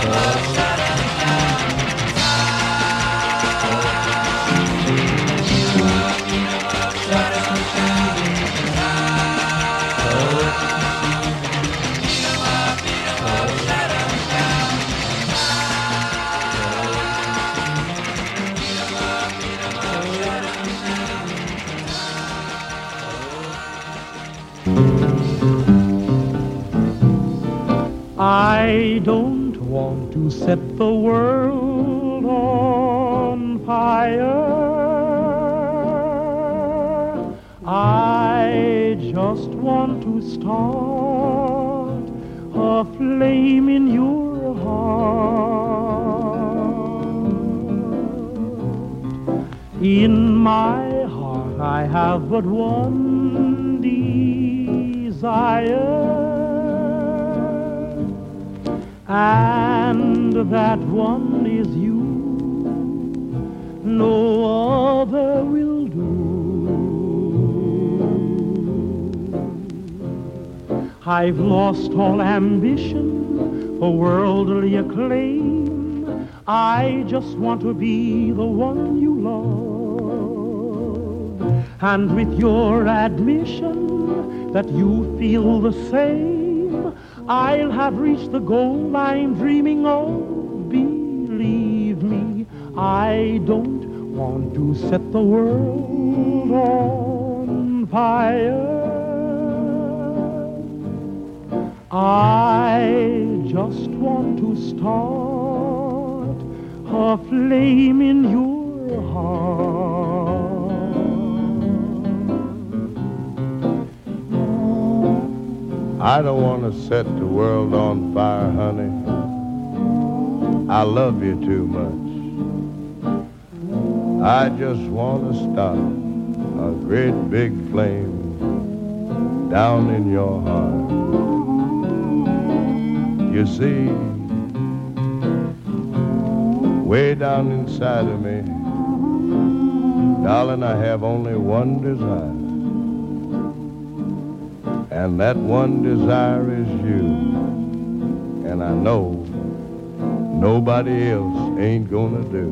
I don't want to set the world on fire. I just want to start a flame in your heart. In my heart I have but one desire, and that one is you. No other will do. I've lost all ambition for worldly acclaim. I just want to be the one you love. And with your admission that you feel the same, I'll have reached the goal I'm dreaming of. Believe me, I don't want to set the world on fire. I just want to start a flame in your heart. I don't want to set the world on fire, honey. I love you too much. I just want to start a great big flame down in your heart. You see, way down inside of me, darling, I have only one desire. And that one desire is you. And I know nobody else ain't gonna do.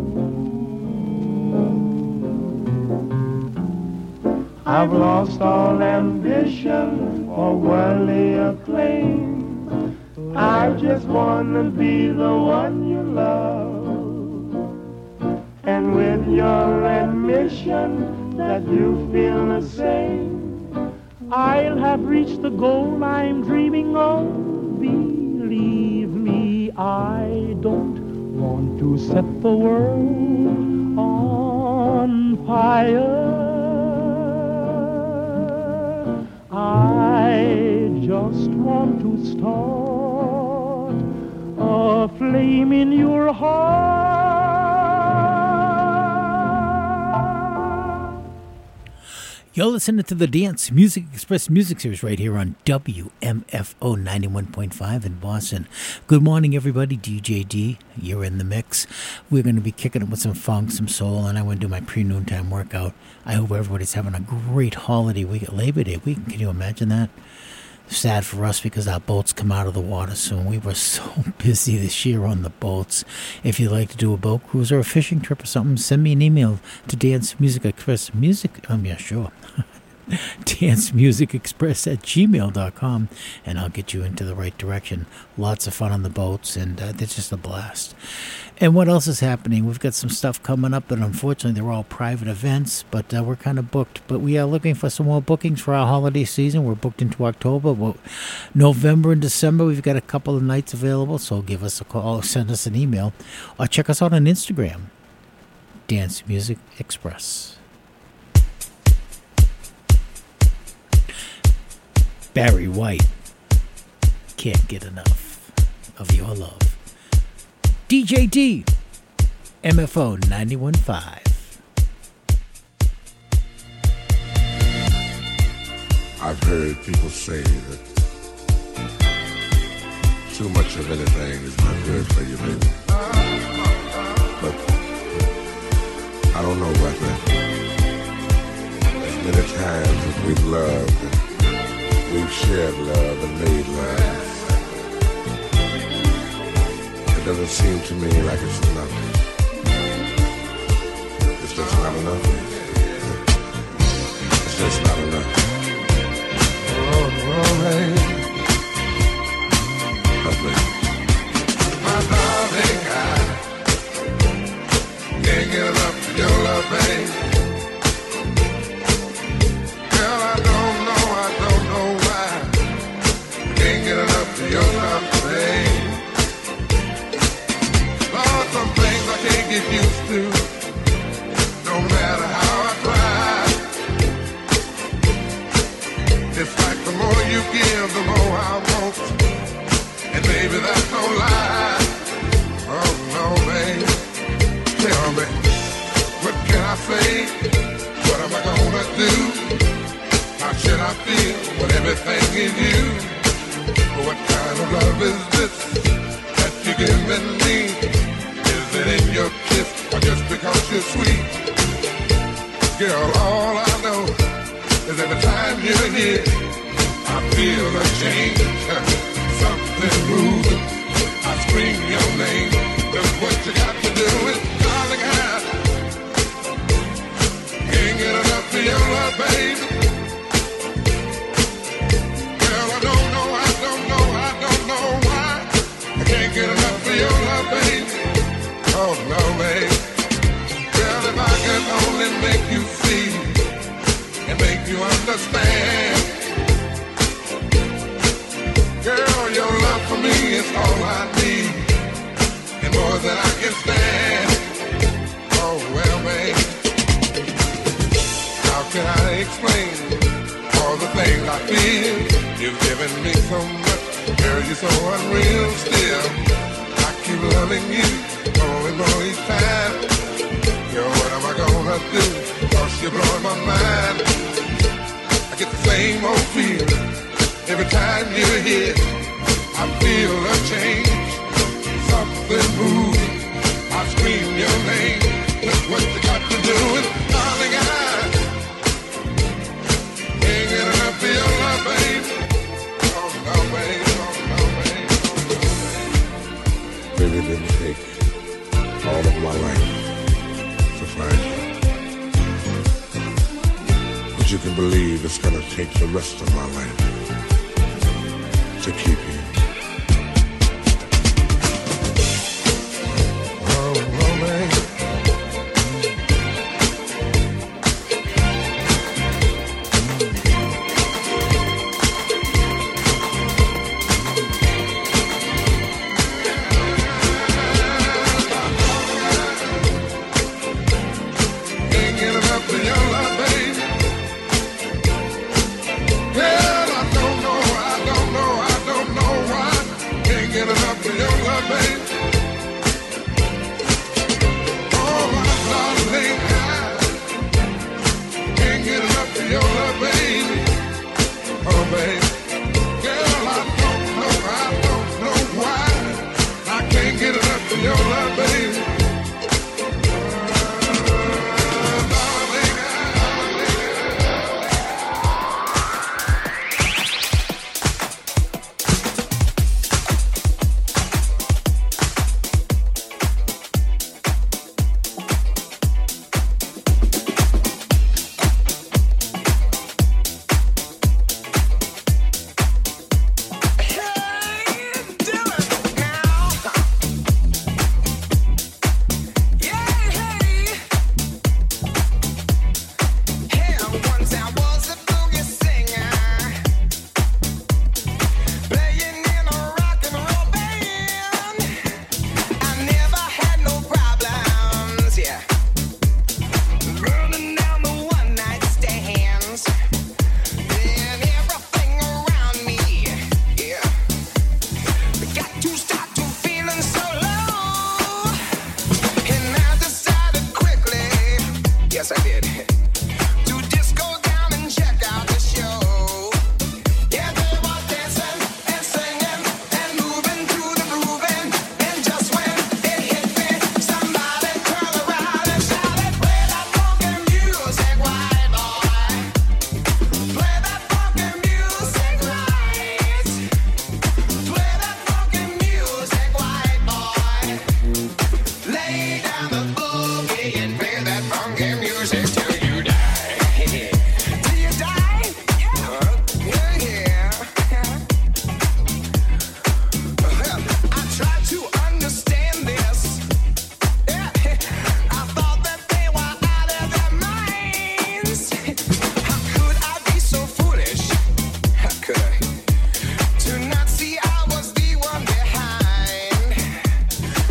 I've lost all ambition for worldly acclaim. I just wanna be the one you love. And with your admission that you feel the same, I'll have reached the goal I'm dreaming of. Believe me, I don't want to set the world on fire. I just want to start a flame in your heart. You're listening to the Dance Music Express Music Series right here on WMFO 91.5 in Boston. Good morning, everybody. DJ D, you're in the mix. We're going to be kicking it with some funk, some soul, and I'm going to do my pre-noontime workout. I hope everybody's having a great holiday week at Labor Day weekend. Can you imagine that? Sad for us because our boats come out of the water soon. We were so busy this year on the boats. If you'd like to do a boat cruise or a fishing trip or something, send me an email to dancemusicexpress@gmail.com, and I'll get you into the right direction. Lots of fun on the boats, and it's just a blast. And what else is happening? We've got some stuff coming up, but unfortunately they're all private events, but we're kind of booked. But we are looking for some more bookings for our holiday season. We're booked into October. Well, November and December, we've got a couple of nights available, so give us a call, send us an email, or check us out on Instagram, Dance Music Express. Barry White, can't get enough of your love. DJ D, MFO 91.5. I've heard people say that too much of anything is not good for you, baby. But I don't know about that. As many times as we've loved, and we've shared love and made love, doesn't seem to me like it's enough. It's just not enough. It's just not enough. Oh, baby. Oh, baby. My darling, I can't get enough of your love, babe. Girl, I don't know why. I can't get enough of your love, babe. Lord, some things I can't get used to, no matter how I try. It's like the more you give, the more I want. And baby, that's no lie. Oh, no, babe. Tell me, what can I say? What am I gonna do? How should I feel when everything is you? What kind of love is this that you're giving me? Is it in your kiss or just because you're sweet? Girl, all I know is every time you're here, I feel a change, something moving. I scream your name. That's what you got to do is, darling, I can't get enough of your love, baby. Girl, I don't know why. I can't get enough of your love, baby. Oh, no, baby. Girl, if I could only make you see and make you understand. Girl, your love for me is all I need, and more than I can stand. Oh, well, babe, how can I explain all the things I feel? You've given me so much, girl, you're so unreal still. I keep loving you more and more each time. Girl, what am I gonna do? 'Cause you're blowing my mind. I get the same old feeling every time you're here. I feel a change, something moving. I scream your name. That's what you got to do. And darling, I can't get enough of your love, baby. Oh, no, baby. Oh, no, baby. Baby, it didn't take all of my life to find you. But you can believe it's gonna take the rest of my life to keep you. I don't know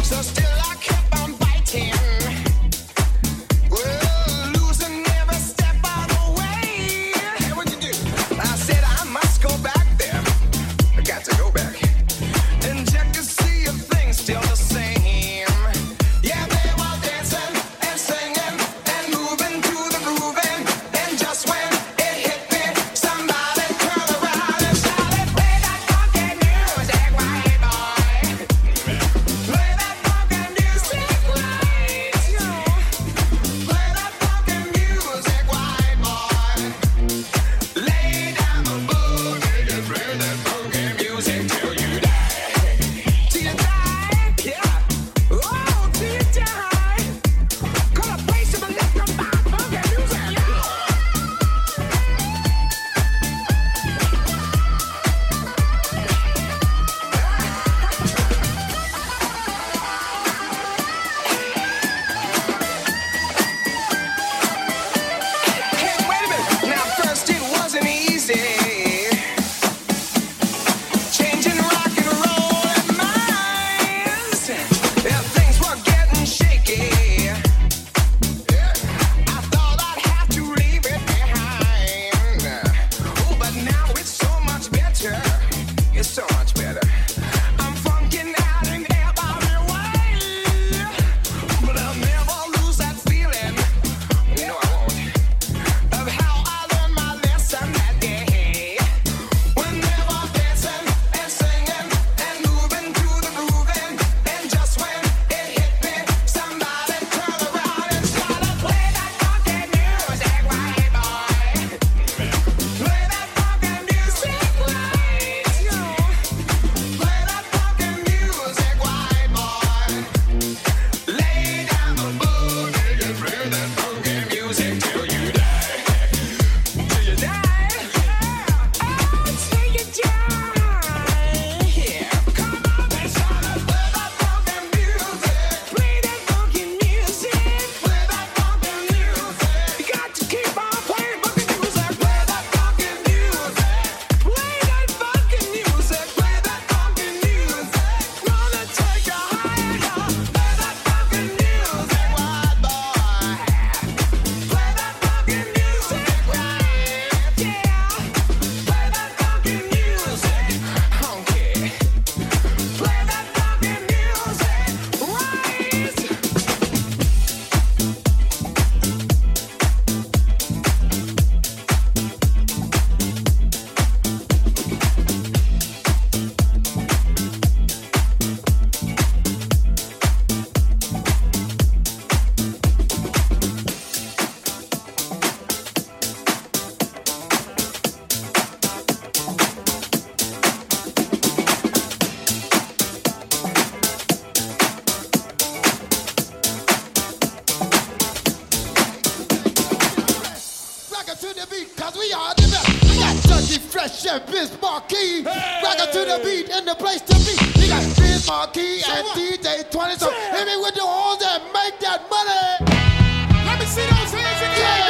and Biz Marquee. Rockin' to the beat and the place to be. We got Biz Marquee and DJ 20. So hit me with the horns and make that money. Let me see those hands again.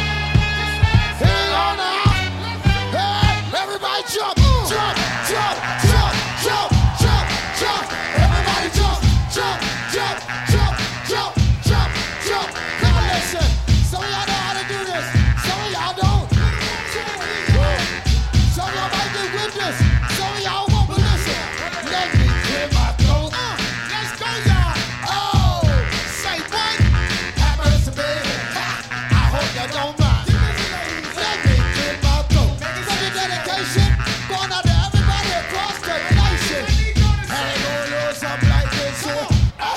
Yeah. Hit it on now. Hey, everybody jump, jump, jump, jump, jump, jump, jump. Everybody jump, jump, jump, jump, jump, jump, jump. Now listen, some of y'all know how to do this. Some of y'all don't. Some of y'all might get with this. Some of y'all won't, but listen. Let me clear my throat. Let's go, y'all. Oh, say what? Have mercy, baby. I hope you don't mind. Let me clear my throat. For the dedication, going out to everybody across the nation. And they gonna lose something like this here.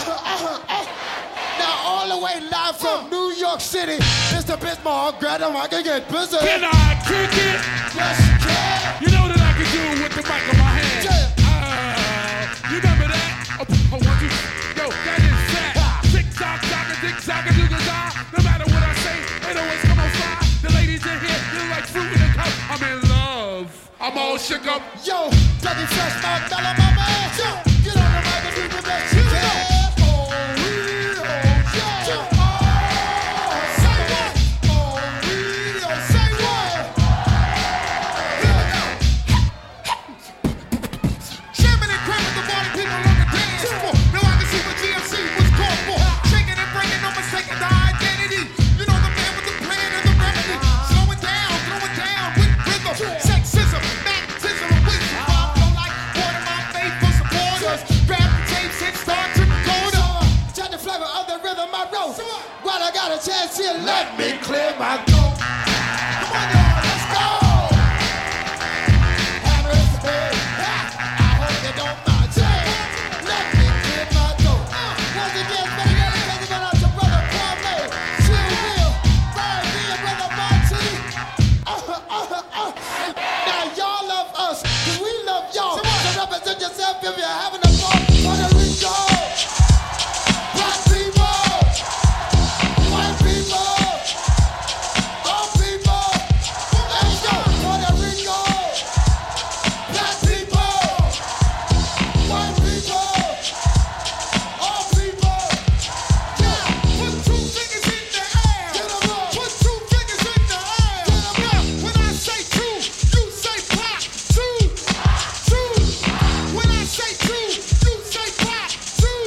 Now all the way live from New York City, Mr. Bismarck, grab him, I can get busy. Can I kick it? Yes, you can. You know that I can do it with the mic in my hand. You remember that? Oh, 1, 2, yo, that is fat. Tick-tock, tick-tock, do-the-da. No matter what I say, it always come on fly. The ladies in here, you like fruit in a cup. I'm in love. I'm all shook up. Yo, Dougie Fresh, my fella, my man. Yo, get on the mic and do the best you can. Oh, yeah. Oh, say what? Oh, yeah. Say what? Here we go. Chairman and Kramer, the party people on the dance floor. Now I can see what a chance here, let me clear my throat. Come on, y'all, let's go. Have a say. I hope you don't mind. Say, let me clear my throat. Once again, better get it, cause it's out to brother Kwame, Chill Will, Brian B, and brother Monty. Now y'all love us, cause we love y'all. So represent yourself if you're having a ball. Puerto Rico. Black people. White people. All people. Let's go. Puerto Rico. Black people. White people. All people. Yeah, put two fingers in the air. Get 'em up. Put two fingers in the air. Get 'em up. When I say two, you say pop. Two. When I say two, you say pop. Two.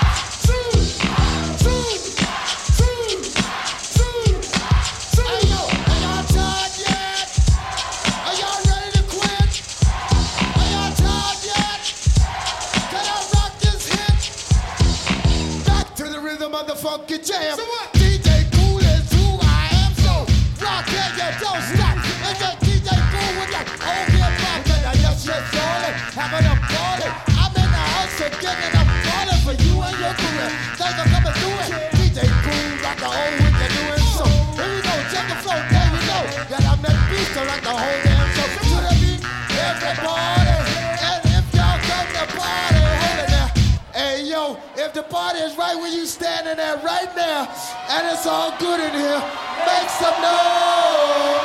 Hey yo, are y'all tired yet? Are y'all ready to quit? Are y'all tired yet? Can I rock this hit? Back to the rhythm of the funky jam. So what? DJ Kool is who I am. So rock it, you don't stop. It's just DJ Kool with that old hip hop. And I just rolling, having a party. I'm in the house to getting a party for you and your career. Thanks for coming through it. DJ Kool rock the old what you're doing. So here we go, check the flow. There you know that I'm that beast to rock the whole damn show. To the beat, everybody. And if y'all come to party, hold it there. Hey yo, if the party is right where you standing there right now, and it's all good in here, make some noise.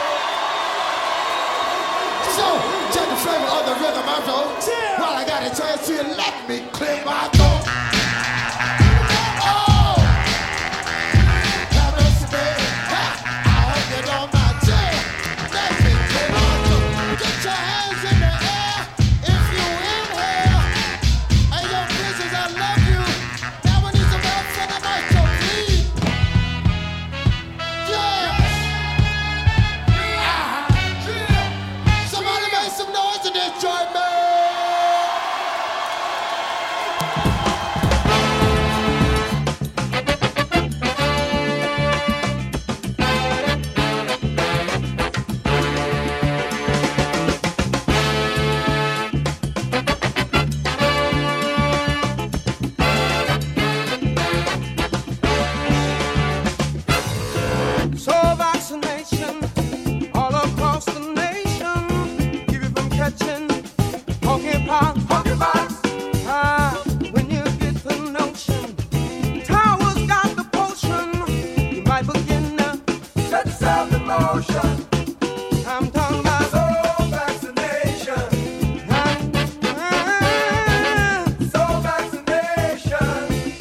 So, check the flavor of the rhythm I wrote. While I got a chance to let me clear my throat. Oh! Have a spin. I hope you don't mind. Let me clear my throat. Get your hands in the air if you in here. Hey, yo, business, I love you. Now we need some help from the maestro, please. Yeah! Somebody make some noise in this joint, man! So vaccination all across the nation, keep you from catching monkeypox. When you get the notion, Towers got the potion. You might begin to set yourself in motion. I'm talking about soul vaccination. Soul vaccination.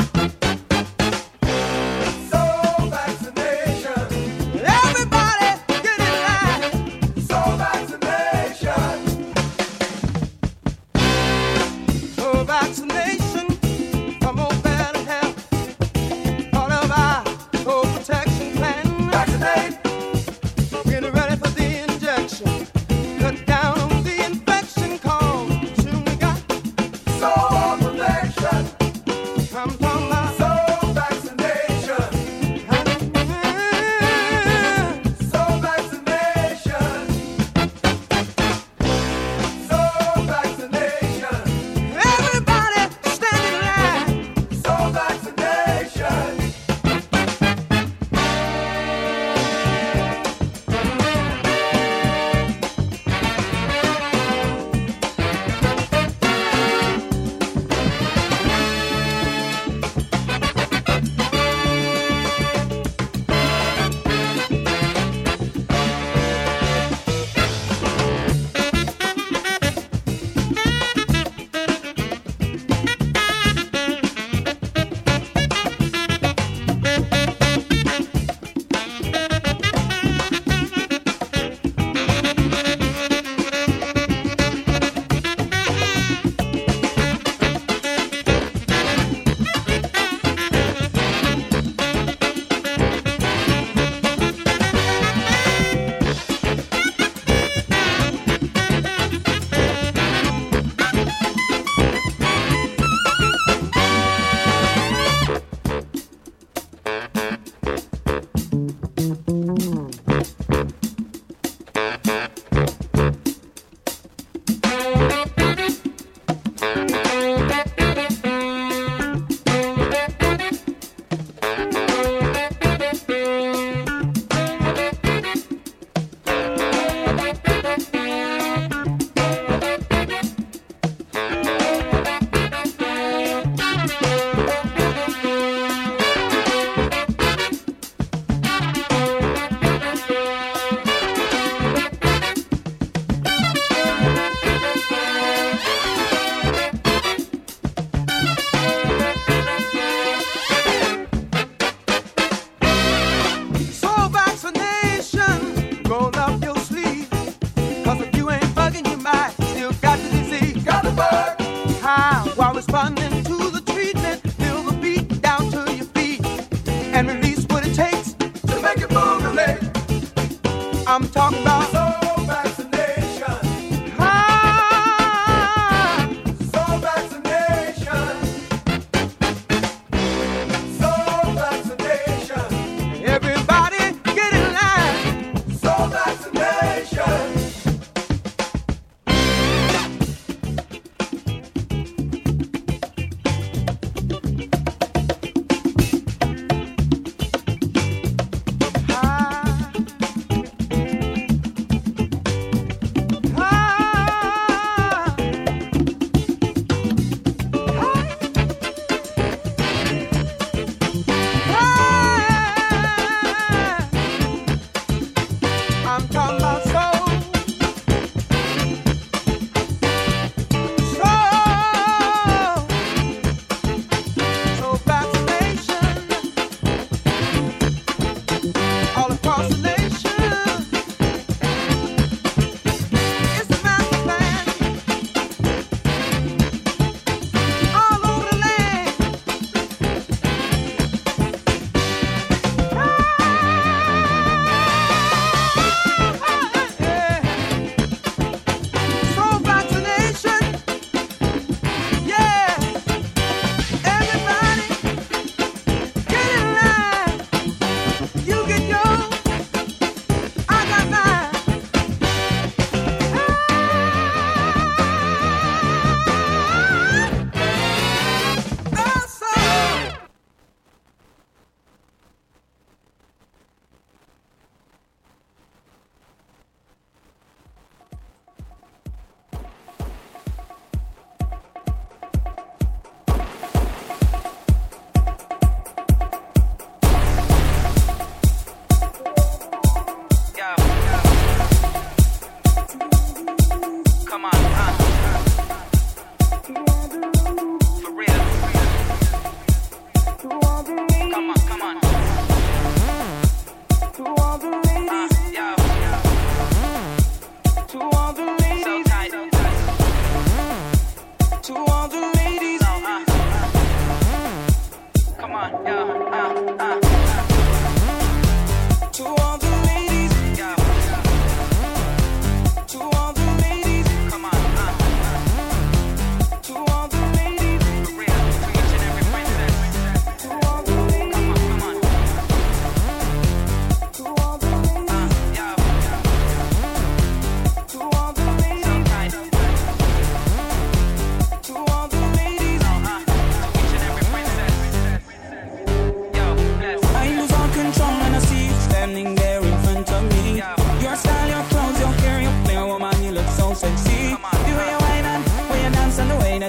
Soul vaccination. Everybody get in line. Soul vaccination. Soul vaccination. Come on, better help. All of our soul protection plan. Vaccinate. Get ready.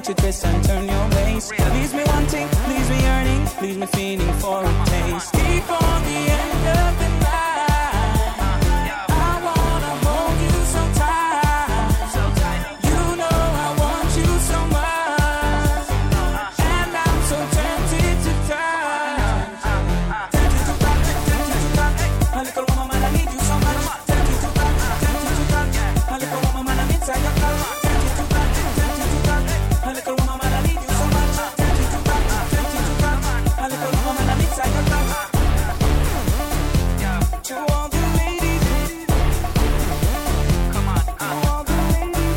watch you twist and turn your waist. Leaves me wanting, leaves me yearning, leaves me feeling for a taste. Before the end of the night, I wanna hold you so tight. You know I want you so much, and I'm so tempted to touch. Tempted to touch, tempted to touch. A little woman, I need you so much. Tempted to touch, tempted to touch. A little woman, I'm inside your touch. Tempted to touch, tempted to touch. A little woman, I need you so much. Tempted to touch, tempted to touch. A little woman, I'm inside your touch. To all the ladies, come on, to all the ladies,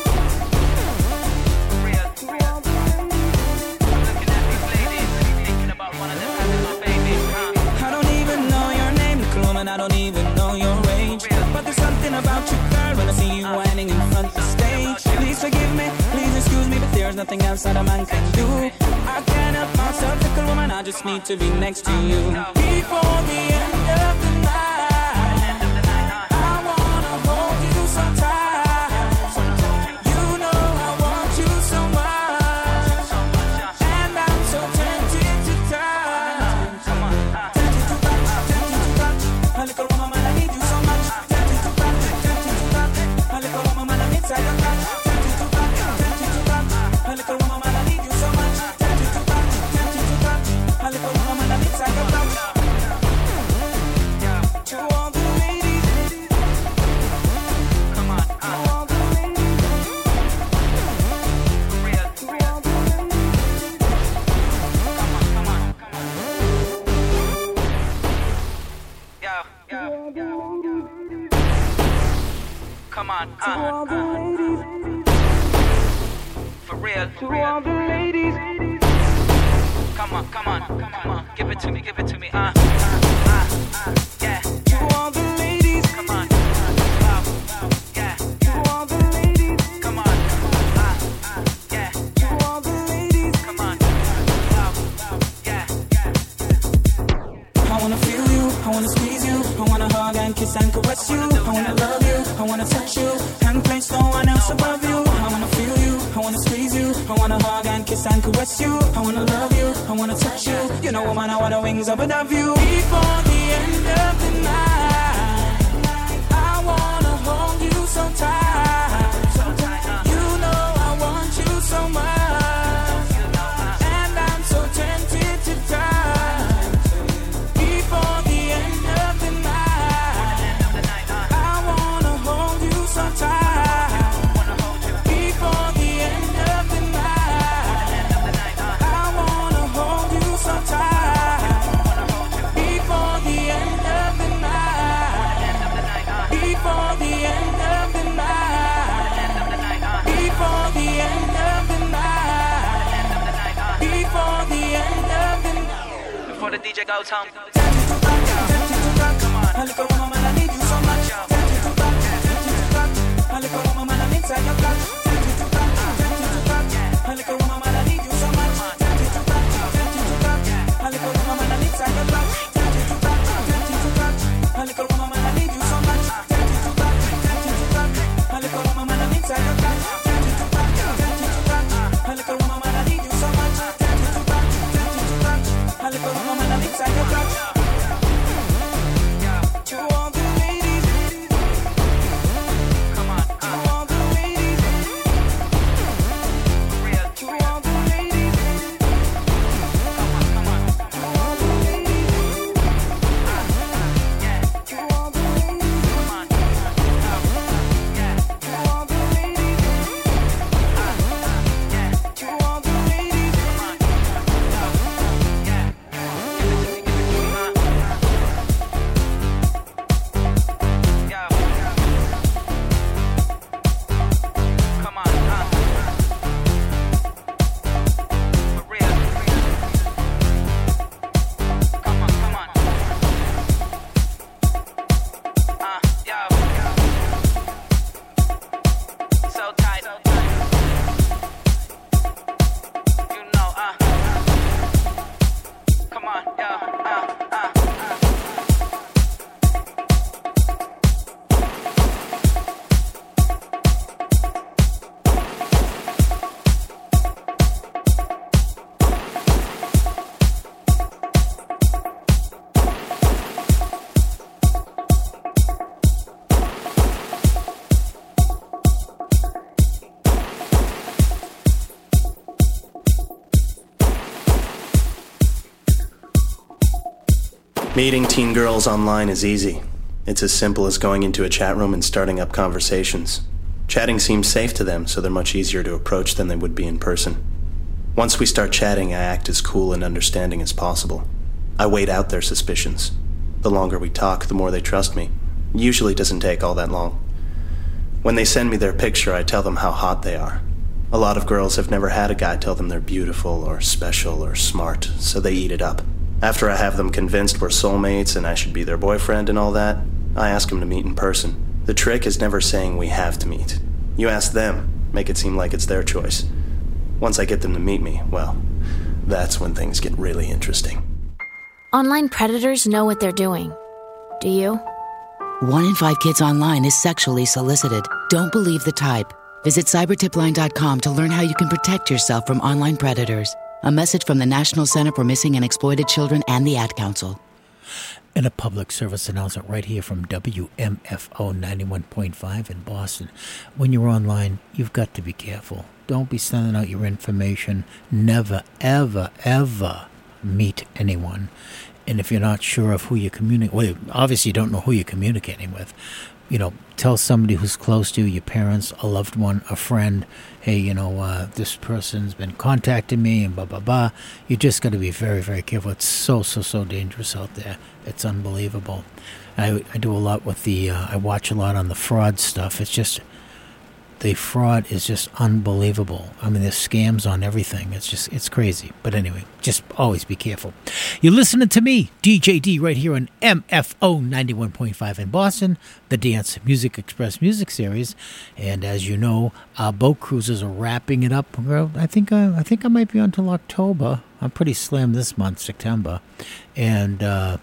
real, to all the ladies. Looking at these ladies, thinking about one of them having my baby. I don't even know your name, little woman. I don't even know your age. But there's something about you, girl, when I see you whining in front of the stage. Please forgive me, please excuse me, but there's nothing else that a man can do. I can't help myself, little woman. I just need to be next to you. Before the end of the night, I wanna hold you so tight. You know I want you so much, and I'm so tempted to touch. Tempted to touch, tempted to touch. A little woman, I need you so much. Tempted to touch, tempted to touch. A little woman, I'm inside your touch. Tempted to touch, tempted to touch. A little woman, I need you so much. Tempted to touch, tempted to touch. A little woman, I'm inside your touch. To all the ladies, come on, to all the ladies, real, to all the ladies, come on, yo, come on, to all the ladies, for real, to all the ladies, come on, give it to me, yeah. To all the ladies, come on, yeah. To all the ladies, come on, yeah. To all the ladies, come on, yeah. I wanna feel you, I wanna squeeze you, I wanna hug and kiss and caress you, I wanna love you, I wanna touch you, and place no one else above you. I wanna feel you, I wanna squeeze you, I wanna hug and kiss and caress you, I wanna love you, I wanna touch you. You know, woman, I want the wings up above you. Before the end of the night, I wanna hold you so tight. You know I want you so much, and I'm so tempted to touch. Before the end of the night, I wanna hold you so tight. Before the end of the night, I wanna hold you so tight. Before the end of the night, before the end of the night, before the end of the night, before the end of the night. Before the DJ goes home. Come on. A little woman, I need you so much. A little woman, I'm inside your touch. A little woman, I need you so much. A little woman, I'm inside your touch. A little woman, I need you so much. A little woman, I'm inside your touch. A little woman, I need you so much. A little woman, I'm inside your touch. To all the ladies, come on, to all the ladies, Meeting teen girls online is easy. It's as simple as going into a chat room and starting up conversations. Chatting seems safe to them, so they're much easier to approach than they would be in person. Once we start chatting, I act as cool and understanding as possible. I wait out their suspicions. The longer we talk, the more they trust me. It usually doesn't take all that long. When they send me their picture, I tell them how hot they are. A lot of girls have never had a guy tell them they're beautiful or special or smart, so they eat it up. After I have them convinced we're soulmates and I should be their boyfriend and all that, I ask them to meet in person. The trick is never saying we have to meet. You ask them, make it seem like it's their choice. Once I get them to meet me, well, that's when things get really interesting. Online predators know what they're doing. Do you? 1 in 5 kids online is sexually solicited. Don't believe the type. Visit cybertipline.com to learn how you can protect yourself from online predators. A message from the National Center for Missing and Exploited Children and the Ad Council. And a public service announcement right here from WMFO 91.5 in Boston. When you're online, you've got to be careful. Don't be sending out your information. Never, ever, ever meet anyone. And if you're not sure of who you're communicating, well, obviously you don't know who you're communicating with. You know, tell somebody who's close to you, your parents, a loved one, a friend, hey, this person's been contacting me and blah, blah, blah. You just got to be very, very careful. It's so dangerous out there. It's unbelievable. I do a lot with I watch a lot on the fraud stuff. It's just, the fraud is just unbelievable. I mean, there's scams on everything. It's crazy. But anyway, just always be careful. You're listening to me, DJ D, right here on MFO 91.5 in Boston, the Dance Music Express Music Series. And as you know, our boat cruises are wrapping it up. Well, I think I might be until October. I'm pretty slammed this month, September. And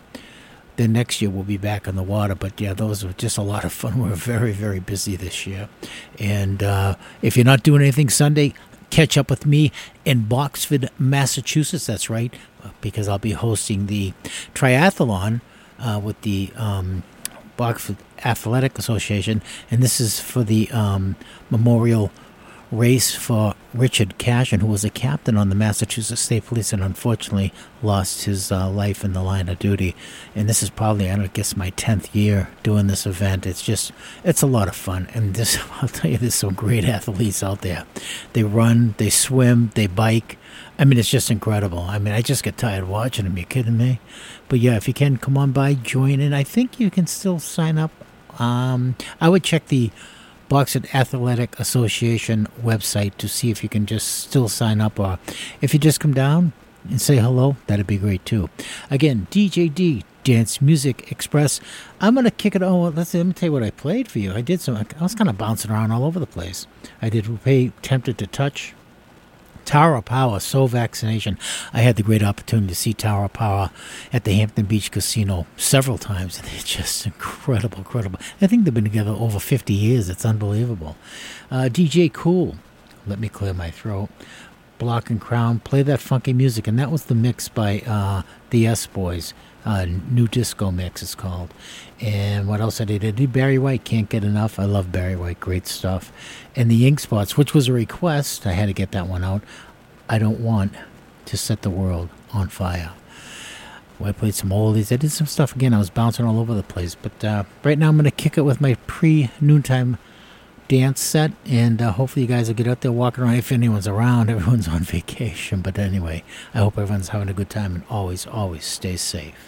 then next year we'll be back on the water. But yeah, those were just a lot of fun. We're very, very busy this year. And if you're not doing anything Sunday, catch up with me in Boxford, Massachusetts. That's right, because I'll be hosting the triathlon with the Boxford Athletic Association. And this is for the memorial race for Richard Cashin, who was a captain on the Massachusetts State Police and unfortunately lost his life in the line of duty. And this is probably, I guess, my 10th year doing this event. It's a lot of fun. And I'll tell you, there's some great athletes out there. They run, they swim, they bike. I mean, it's just incredible. I mean, I just get tired watching them. You kidding me? But yeah, if you can, come on by, join in. I think you can still sign up. I would check the Boxford Athletic Association website to see if you can just still sign up, or if you just come down and say hello, that'd be great too. Again, DJ D, Dance Music Express. I'm going to kick it on. Let me tell you what I played for you. I was kind of bouncing around all over the place. I did Tempted to Touch, Tower Power, Soul Vaccination. I had the great opportunity to see Tower Power at the Hampton Beach Casino several times, and they're just incredible. I think they've been together over 50 years. It's unbelievable. DJ Cool, Let Me Clear My Throat, Block and Crown, Play That Funky Music, and that was the mix by the S-Boys. New Disco Mix it's called. And what else I did? I did Barry White, Can't Get Enough. I love Barry White, great stuff. And the Ink Spots, which was a request, I had to get that one out. I Don't Want to Set the World on Fire. Well, I played some oldies. I did some stuff again. I was bouncing all over the place. But right now I'm going to kick it with my pre-noontime dance set, and hopefully you guys will get out there walking around. If anyone's around, everyone's on vacation. But anyway, I hope everyone's having a good time, and always stay safe.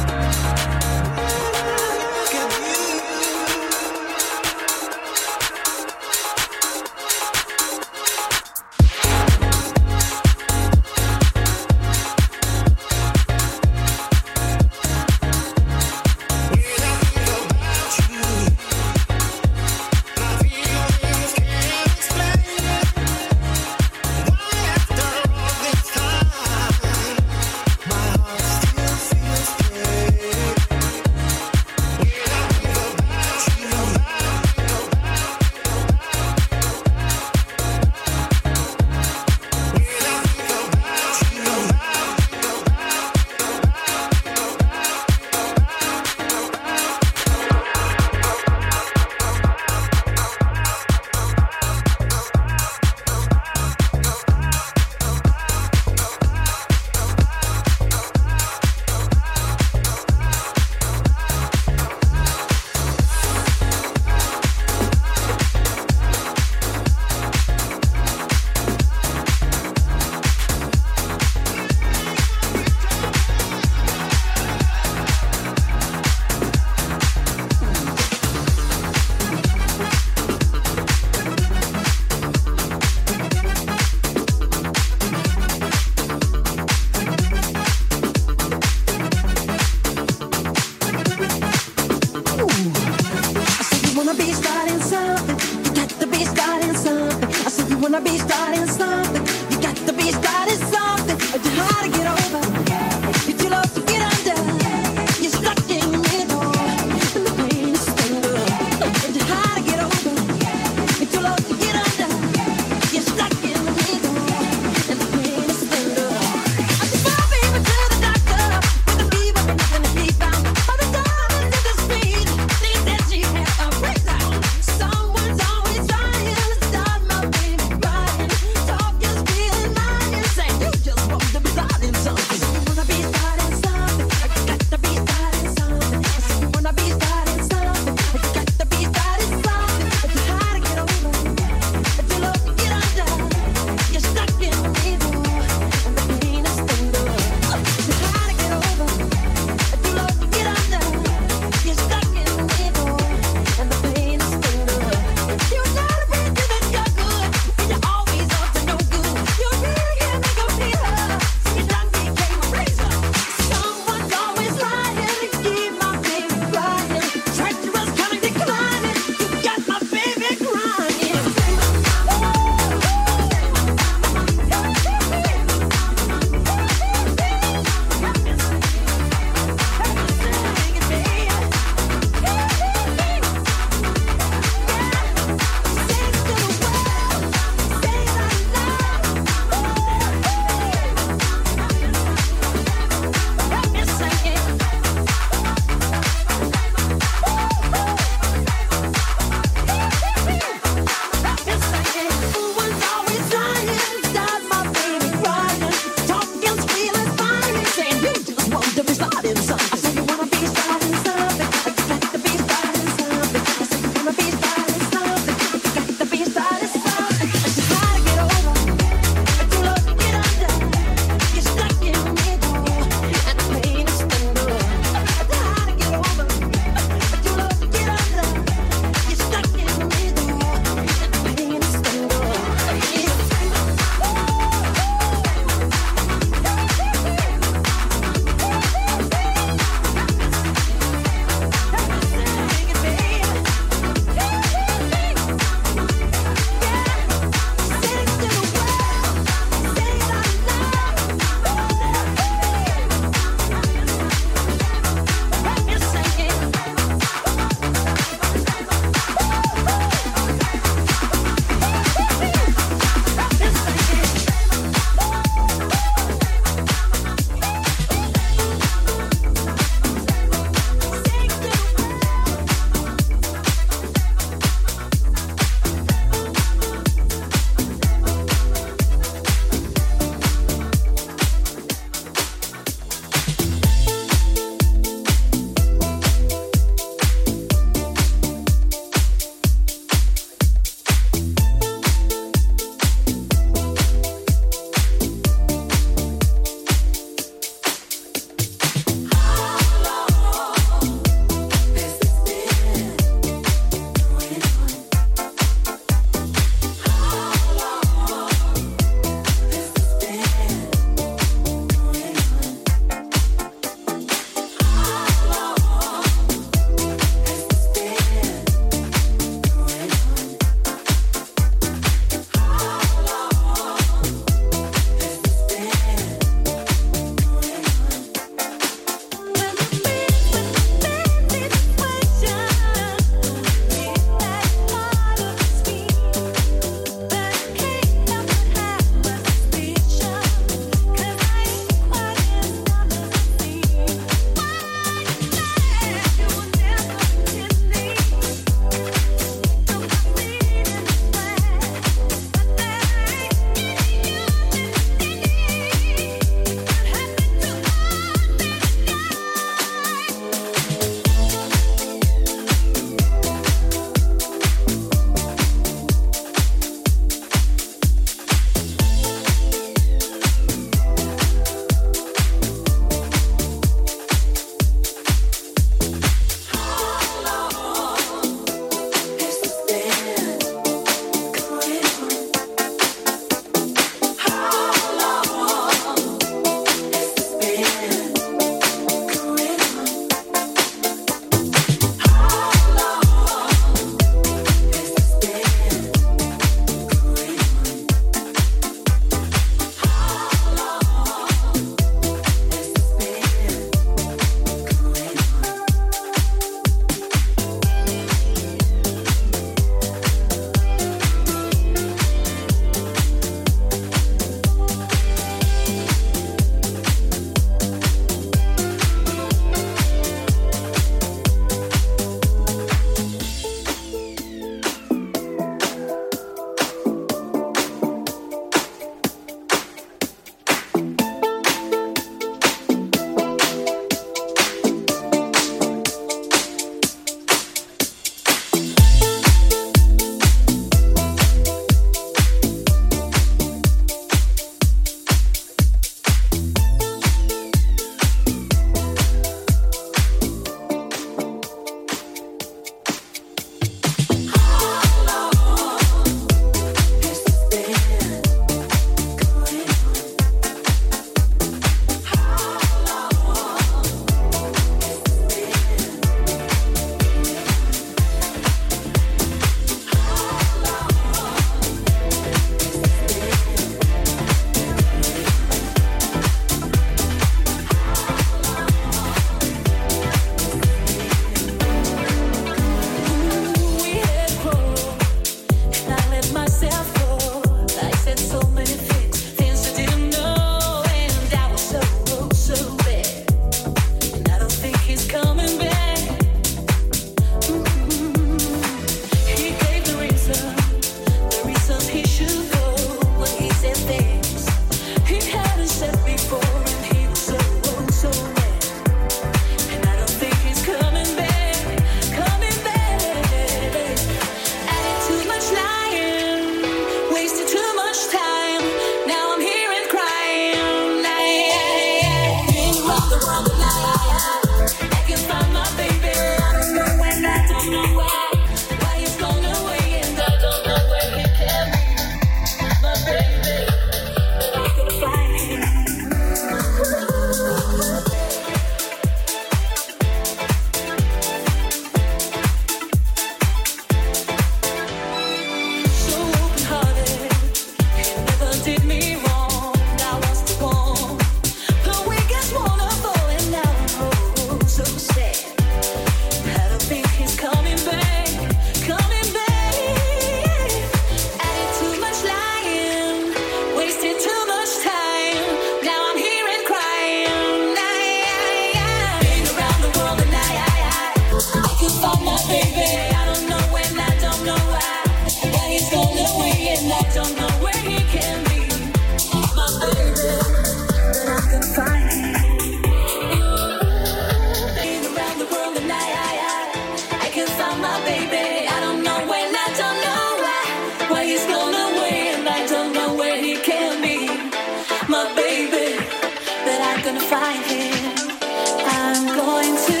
gonna find him. I'm going to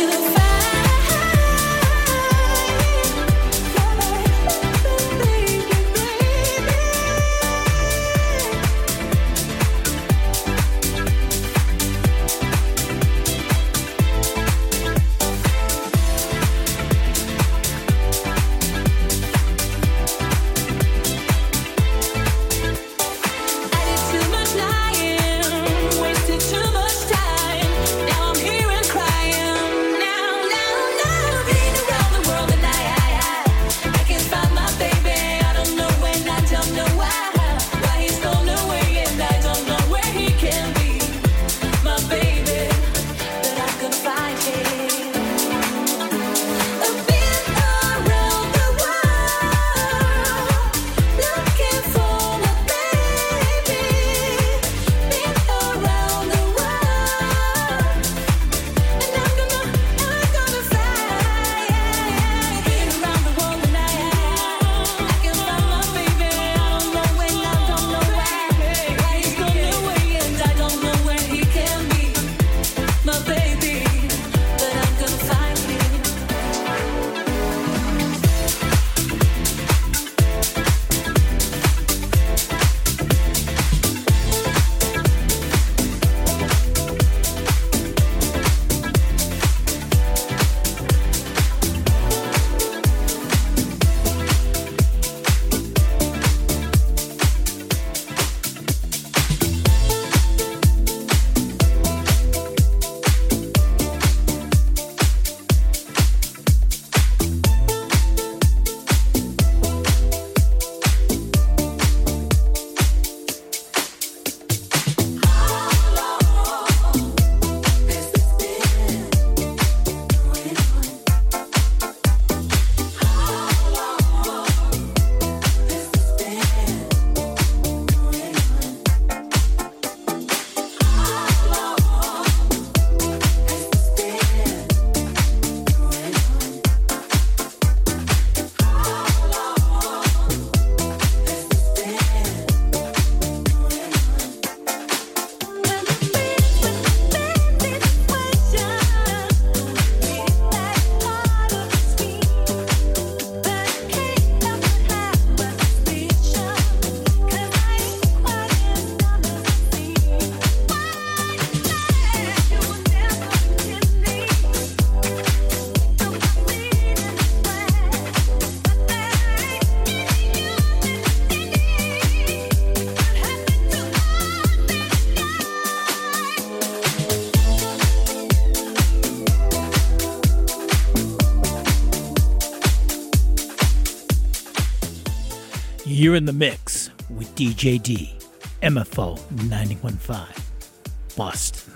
You're in the mix with DJ D, MFO 91.5, Boston.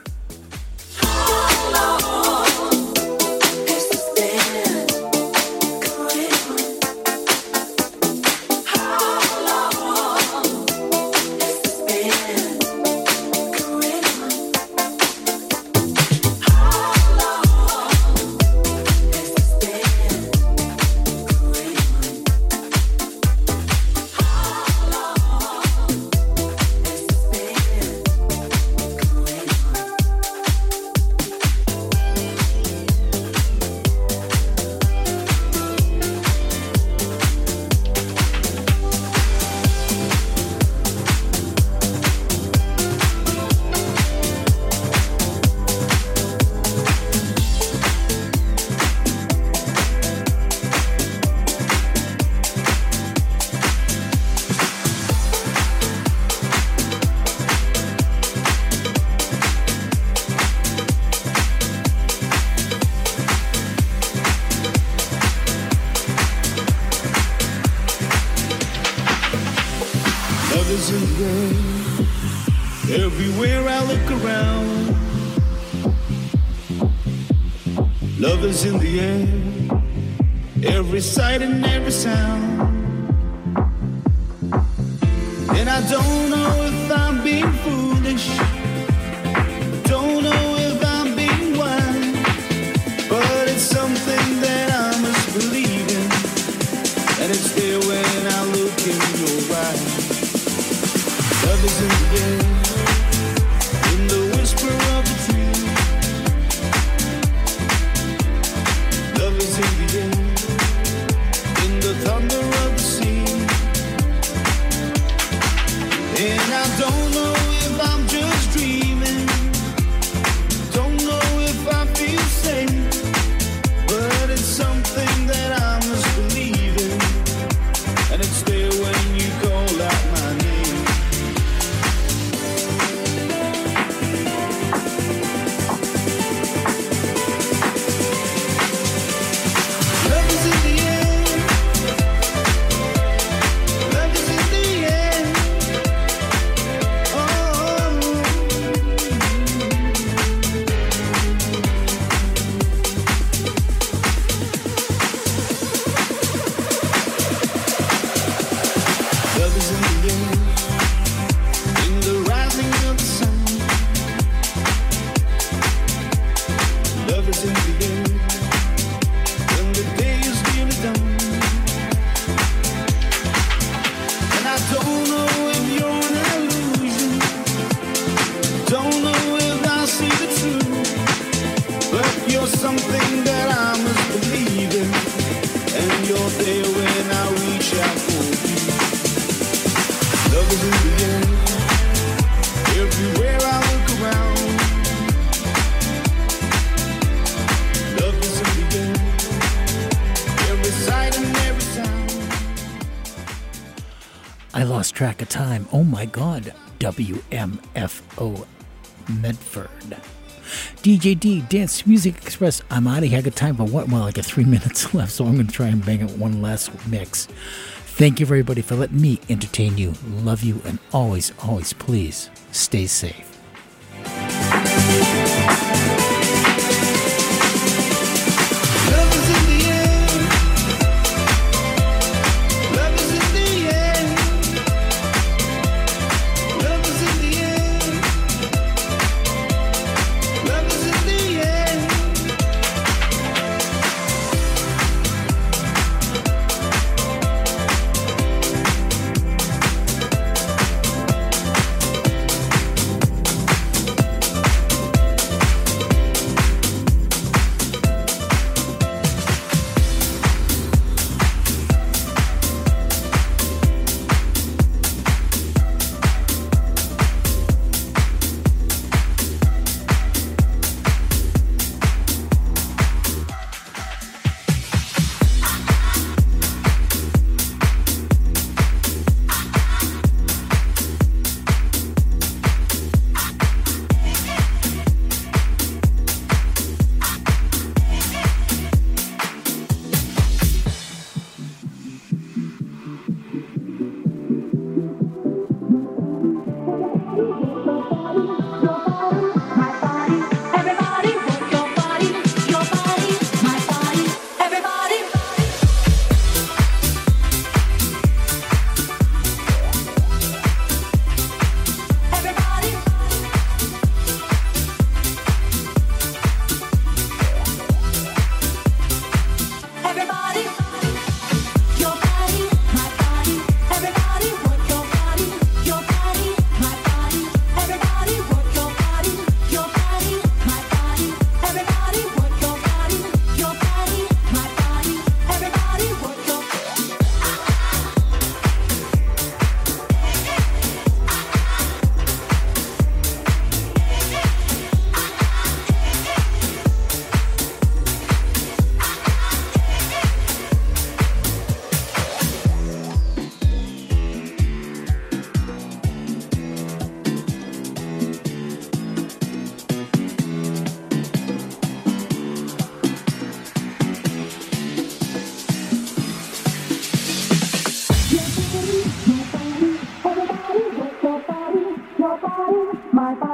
Everywhere I look around, love is in the air, every sight and every sound. And I don't know if I'm being foolish, don't know if I'm being wise, but it's something that I must believe in, and it's there when I look in your eyes. Love is in the air, in the whisper of the something that I must believe in, and you're there when I reach out for you. Love is in the air, everywhere I look around. Love is in the air, every sight and every sound. I lost track of time. Oh my God. WMFO Medford. DJ D, Dance Music Express. I'm out of here. I got time for what? Well, I got 3 minutes left, so I'm going to try and bang out one last mix. Thank you, everybody, for letting me entertain you. Love you, and always, always, please, stay safe.